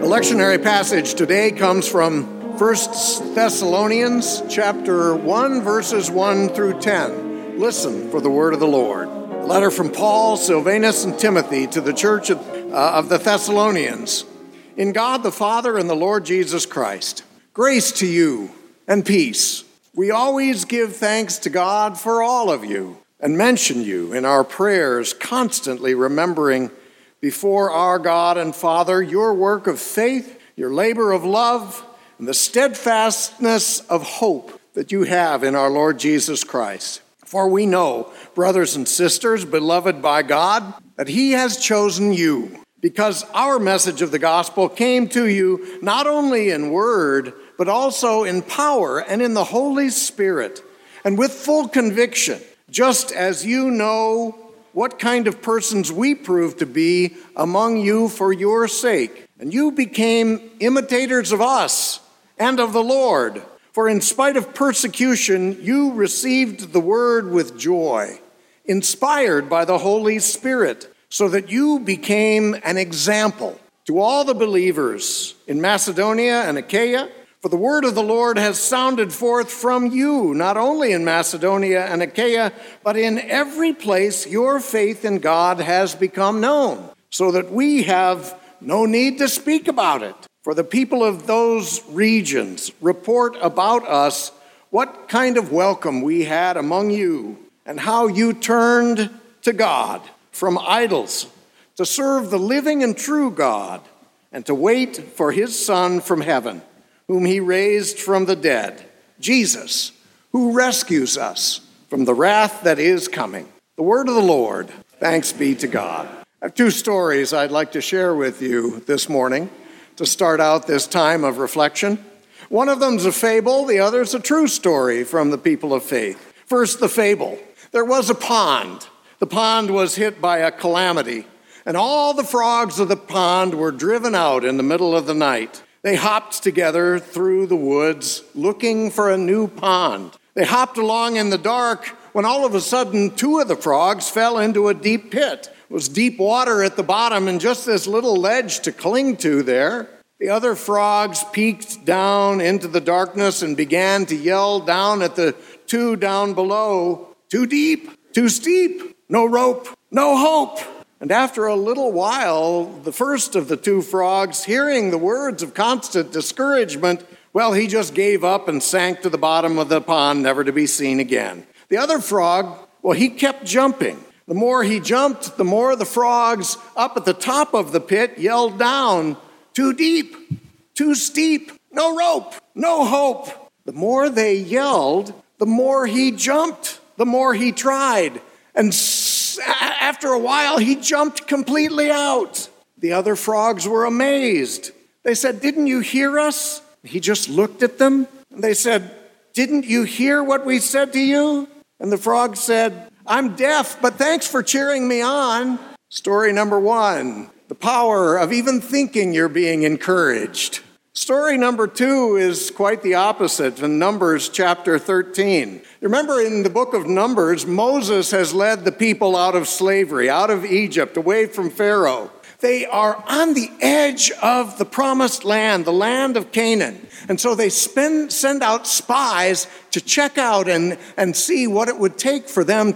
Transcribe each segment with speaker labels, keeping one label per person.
Speaker 1: The lectionary passage today comes from 1 Thessalonians chapter 1, verses 1 through 10. Listen for the word of the Lord. A letter from Paul, Silvanus, and Timothy to the church of the Thessalonians. In God the Father and the Lord Jesus Christ, grace to you and peace. We always give thanks to God for all of you and mention you in our prayers, constantly remembering before our God and Father your work of faith, your labor of love, and the steadfastness of hope that you have in our Lord Jesus Christ. For we know, brothers and sisters, beloved by God, that he has chosen you, because our message of the gospel came to you not only in word, but also in power and in the Holy Spirit, and with full conviction, just as you know what kind of persons we proved to be among you for your sake. And you became imitators of us and of the Lord. For in spite of persecution, you received the word with joy, inspired by the Holy Spirit, so that you became an example to all the believers in Macedonia and Achaia. For the word of the Lord has sounded forth from you, not only in Macedonia and Achaia, but in every place your faith in God has become known, so that we have no need to speak about it. For the people of those regions report about us what kind of welcome we had among you, and how you turned to God from idols to serve the living and true God, and to wait for his Son from heaven, whom he raised from the dead, Jesus, who rescues us from the wrath that is coming. The word of the Lord. Thanks be to God. I have two stories I'd like to share with you this morning to start out this time of reflection. One of them's a fable, the other's a true story from the people of faith. First, the fable. There was a pond. The pond was hit by a calamity, and all the frogs of the pond were driven out in the middle of the night. They hopped together through the woods looking for a new pond. They hopped along in the dark when all of a sudden two of the frogs fell into a deep pit. It was deep water at the bottom and just this little ledge to cling to there. The other frogs peeked down into the darkness and began to yell down at the two down below, "Too deep, too steep, no rope, no hope." And after a little while, the first of the two frogs, hearing the words of constant discouragement, well, he just gave up and sank to the bottom of the pond, never to be seen again. The other frog, well, he kept jumping. The more he jumped, the more the frogs up at the top of the pit yelled down, "Too deep, too steep, no rope, no hope." The more they yelled, the more he jumped, the more he tried. And after a while, he jumped completely out. The other frogs were amazed. They said, "Didn't you hear us?" He just looked at them. And they said, "Didn't you hear what we said to you?" And the frog said, "I'm deaf, but thanks for cheering me on." Story number one, the power of even thinking you're being encouraged. Story number two is quite the opposite in Numbers chapter 13. Remember in the book of Numbers, Moses has led the people out of slavery, out of Egypt, away from Pharaoh. They are on the edge of the promised land, the land of Canaan. And so they send out spies to check out and see what it would take for them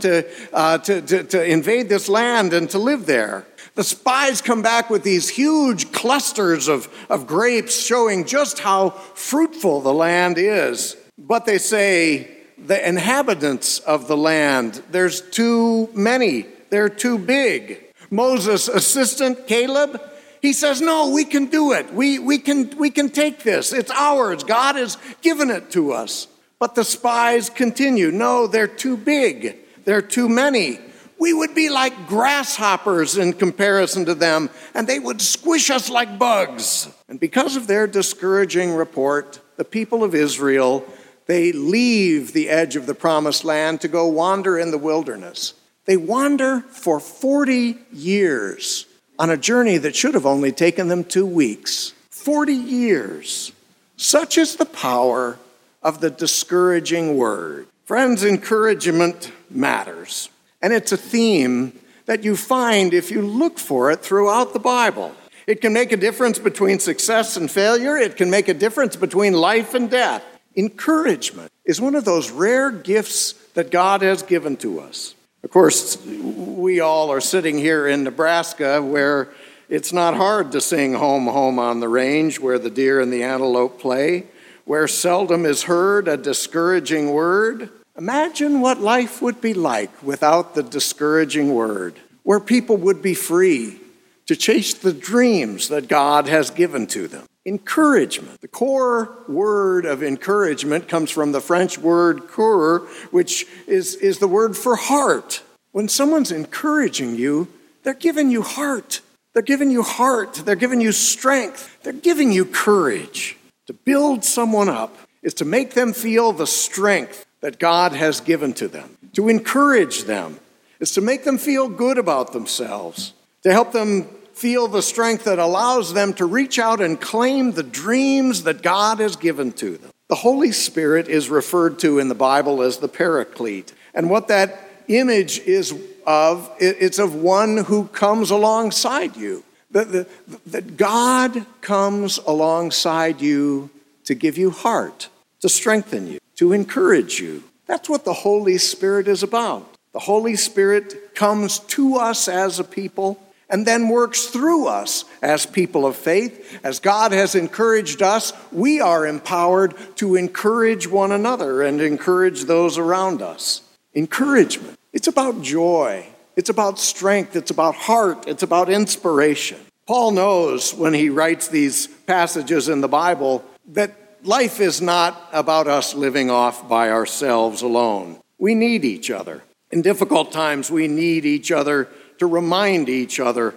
Speaker 1: to invade this land and to live there. The spies come back with these huge clusters of grapes showing just how fruitful the land is. But they say, the inhabitants of the land, there's too many. They're too big. Moses' assistant, Caleb, he says, "No, we can do it. We can take this. It's ours. God has given it to us." But the spies continue. "No, they're too big. They're too many. We would be like grasshoppers in comparison to them, and they would squish us like bugs." And because of their discouraging report, the people of Israel, they leave the edge of the promised land to go wander in the wilderness. They wander for 40 years on a journey that should have only taken them 2 weeks. 40 years. Such is the power of the discouraging word. Friends, encouragement matters. And it's a theme that you find if you look for it throughout the Bible. It can make a difference between success and failure. It can make a difference between life and death. Encouragement is one of those rare gifts that God has given to us. Of course, we all are sitting here in Nebraska where it's not hard to sing Home, Home on the Range, where the deer and the antelope play, where seldom is heard a discouraging word. Imagine what life would be like without the discouraging word, where people would be free to chase the dreams that God has given to them. Encouragement. The core word of encouragement comes from the French word cœur, which is the word for heart. When someone's encouraging you, they're giving you heart. They're giving you heart. They're giving you strength. They're giving you courage. To build someone up is to make them feel the strength that God has given to them. To encourage them is to make them feel good about themselves. To help them feel the strength that allows them to reach out and claim the dreams that God has given to them. The Holy Spirit is referred to in the Bible as the Paraclete. And what that image is of, it's of one who comes alongside you. That God comes alongside you to give you heart, to strengthen you, to encourage you. That's what the Holy Spirit is about. The Holy Spirit comes to us as a people and then works through us as people of faith. As God has encouraged us, we are empowered to encourage one another and encourage those around us. Encouragement. It's about joy. It's about strength. It's about heart. It's about inspiration. Paul knows when he writes these passages in the Bible that life is not about us living off by ourselves alone. We need each other. In difficult times, we need each other to remind each other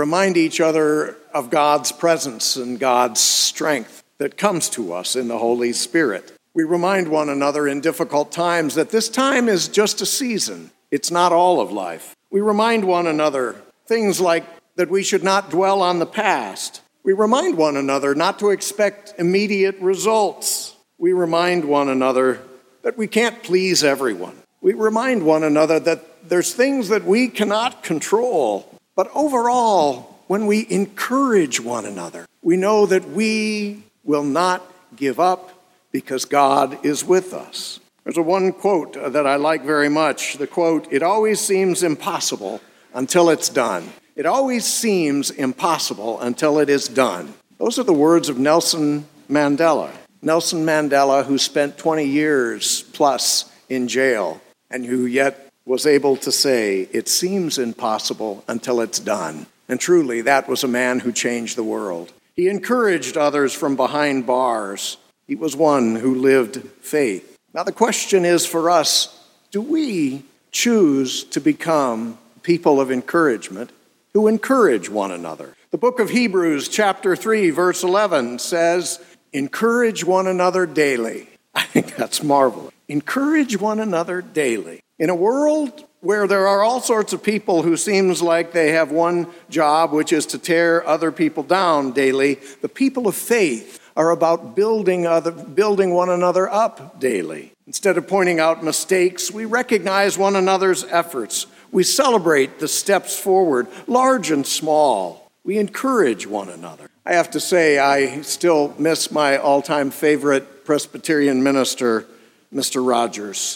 Speaker 1: of God's presence and God's strength that comes to us in the Holy Spirit. We remind one another in difficult times that this time is just a season. It's not all of life. We remind one another things like that we should not dwell on the past. We remind one another not to expect immediate results. We remind one another that we can't please everyone. We remind one another that there's things that we cannot control. But overall, when we encourage one another, we know that we will not give up because God is with us. There's one quote that I like very much. The quote, "It always seems impossible until it's done. It always seems impossible until it is done." Those are the words of Nelson Mandela. Nelson Mandela, who spent 20 years plus in jail and who yet was able to say, "It seems impossible until it's done." And truly, that was a man who changed the world. He encouraged others from behind bars. He was one who lived faith. Now the question is for us, do we choose to become people of encouragement who encourage one another? The book of Hebrews, chapter 3, verse 11 says, "Encourage one another daily." I think that's marvelous. Encourage one another daily. In a world where there are all sorts of people who seems like they have one job, which is to tear other people down daily, the people of faith are about building one another up daily. Instead of pointing out mistakes, we recognize one another's efforts. We celebrate the steps forward, large and small. We encourage one another. I have to say, I still miss my all-time favorite Presbyterian minister, Mr. Rogers.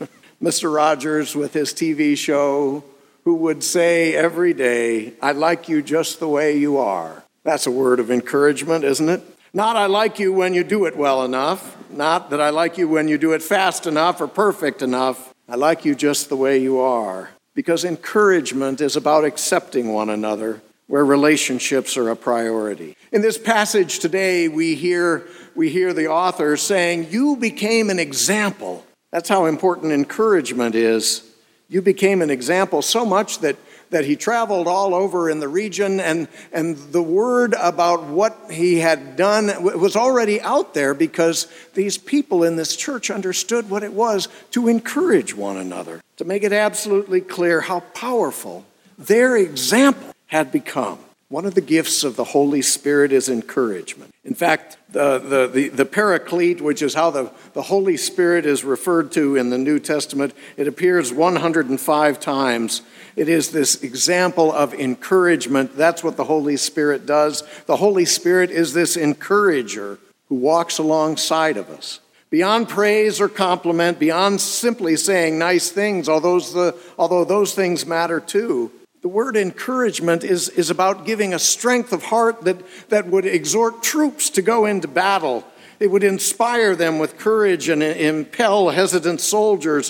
Speaker 1: Mr. Rogers with his TV show, who would say every day, "I like you just the way you are." That's a word of encouragement, isn't it? Not "I like you when you do it well enough," not that "I like you when you do it fast enough or perfect enough." I like you just the way you are. Because encouragement is about accepting one another where relationships are a priority. In this passage today, we hear the author saying, "You became an example." That's how important encouragement is. You became an example so much that he traveled all over in the region, and the word about what he had done was already out there because these people in this church understood what it was to encourage one another, to make it absolutely clear how powerful their example had become. One of the gifts of the Holy Spirit is encouragement. In fact, the Paraclete, which is how the Holy Spirit is referred to in the New Testament, it appears 105 times. It is this example of encouragement. That's what the Holy Spirit does. The Holy Spirit is this encourager who walks alongside of us. Beyond praise or compliment, beyond simply saying nice things, although those things matter too, the word encouragement is about giving a strength of heart that would exhort troops to go into battle. It would inspire them with courage and impel hesitant soldiers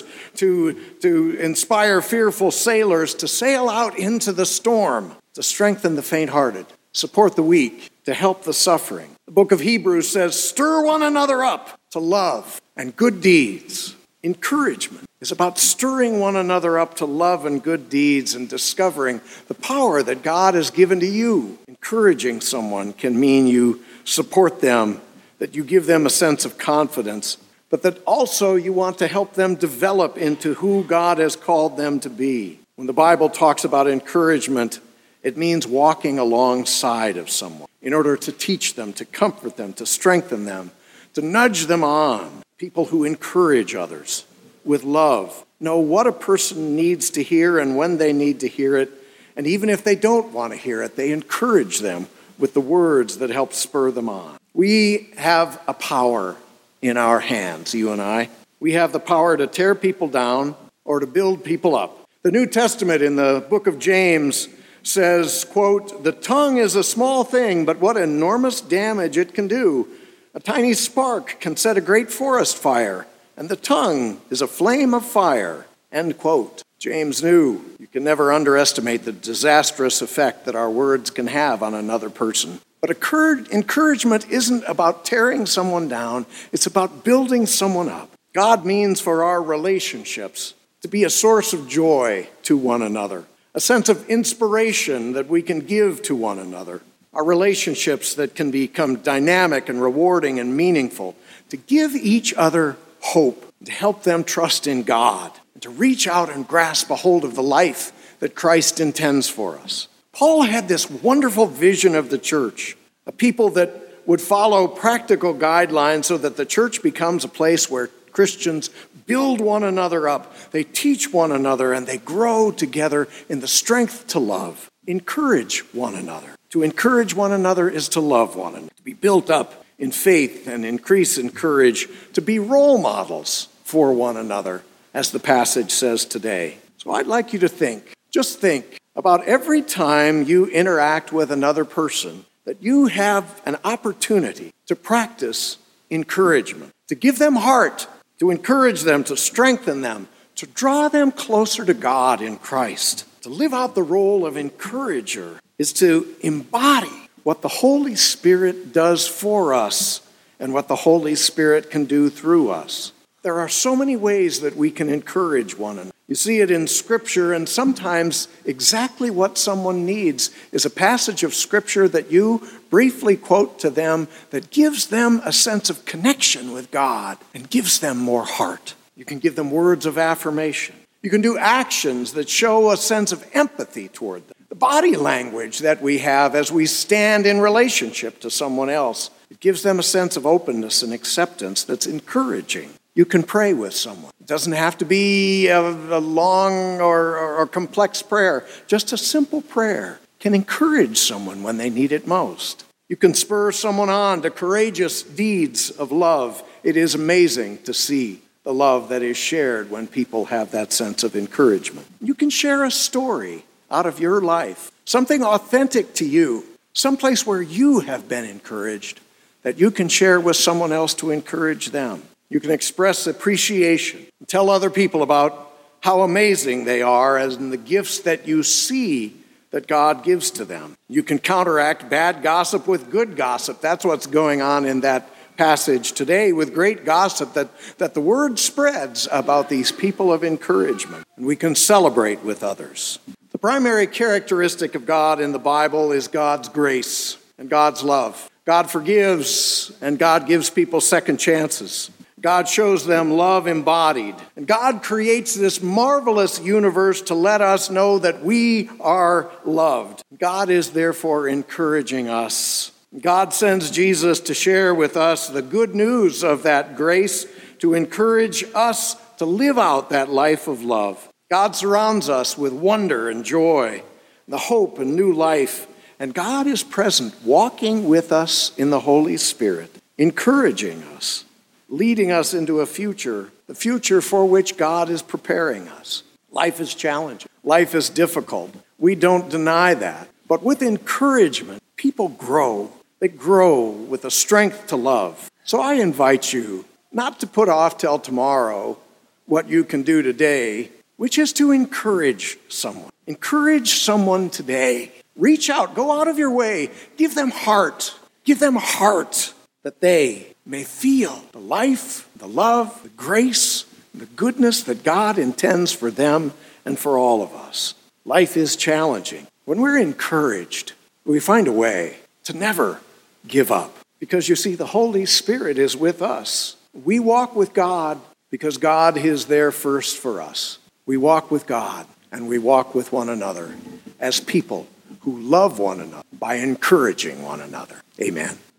Speaker 1: to inspire fearful sailors to sail out into the storm, to strengthen the faint-hearted, support the weak, to help the suffering. The book of Hebrews says, stir one another up to love and good deeds. Encouragement is about stirring one another up to love and good deeds and discovering the power that God has given to you. Encouraging someone can mean you support them, that you give them a sense of confidence, but that also you want to help them develop into who God has called them to be. When the Bible talks about encouragement, it means walking alongside of someone in order to teach them, to comfort them, to strengthen them, to nudge them on. People who encourage others with love know what a person needs to hear and when they need to hear it. And even if they don't want to hear it, they encourage them with the words that help spur them on. We have a power in our hands, you and I. We have the power to tear people down or to build people up. The New Testament in the book of James says, quote, the tongue is a small thing, but what enormous damage it can do. A tiny spark can set a great forest fire, and the tongue is a flame of fire, end quote. James knew you can never underestimate the disastrous effect that our words can have on another person. But encouragement isn't about tearing someone down, it's about building someone up. God means for our relationships to be a source of joy to one another, a sense of inspiration that we can give to one another. Our relationships that can become dynamic and rewarding and meaningful, to give each other hope, to help them trust in God, and to reach out and grasp a hold of the life that Christ intends for us. Paul had this wonderful vision of the church, a people that would follow practical guidelines so that the church becomes a place where Christians build one another up, they teach one another, and they grow together in the strength to love. Encourage one another. To encourage one another is to love one another, to be built up in faith and increase in courage, to be role models for one another, as the passage says today. So I'd like you to just think about every time you interact with another person, that you have an opportunity to practice encouragement, to give them heart, to encourage them, to strengthen them, to draw them closer to God in Christ. To live out the role of encourager is to embody what the Holy Spirit does for us and what the Holy Spirit can do through us. There are so many ways that we can encourage one another. You see it in Scripture, and sometimes exactly what someone needs is a passage of Scripture that you briefly quote to them that gives them a sense of connection with God and gives them more heart. You can give them words of affirmation. You can do actions that show a sense of empathy toward them. The body language that we have as we stand in relationship to someone else, it gives them a sense of openness and acceptance that's encouraging. You can pray with someone. It doesn't have to be a long or complex prayer. Just a simple prayer can encourage someone when they need it most. You can spur someone on to courageous deeds of love. It is amazing to see the love that is shared when people have that sense of encouragement. You can share a story out of your life, something authentic to you, someplace where you have been encouraged that you can share with someone else to encourage them. You can express appreciation, tell other people about how amazing they are and the gifts that you see that God gives to them. You can counteract bad gossip with good gossip. That's what's going on in that passage today with great gossip, that the word spreads about these people of encouragement. And we can celebrate with others. The primary characteristic of God in the Bible is God's grace and God's love. God forgives and God gives people second chances. God shows them love embodied. And God creates this marvelous universe to let us know that we are loved. God is therefore encouraging us. God sends Jesus to share with us the good news of that grace, to encourage us to live out that life of love. God surrounds us with wonder and joy, the hope and new life. And God is present, walking with us in the Holy Spirit, encouraging us, leading us into a future, the future for which God is preparing us. Life is challenging. Life is difficult. We don't deny that. But with encouragement, people grow. They grow with the strength to love. So I invite you not to put off till tomorrow what you can do today, which is to encourage someone. Encourage someone today. Reach out. Go out of your way. Give them heart. Give them heart that they may feel the life, the love, the grace, the goodness that God intends for them and for all of us. Life is challenging. When we're encouraged, we find a way to never give up. Because you see, the Holy Spirit is with us. We walk with God because God is there first for us. We walk with God and we walk with one another as people who love one another by encouraging one another. Amen.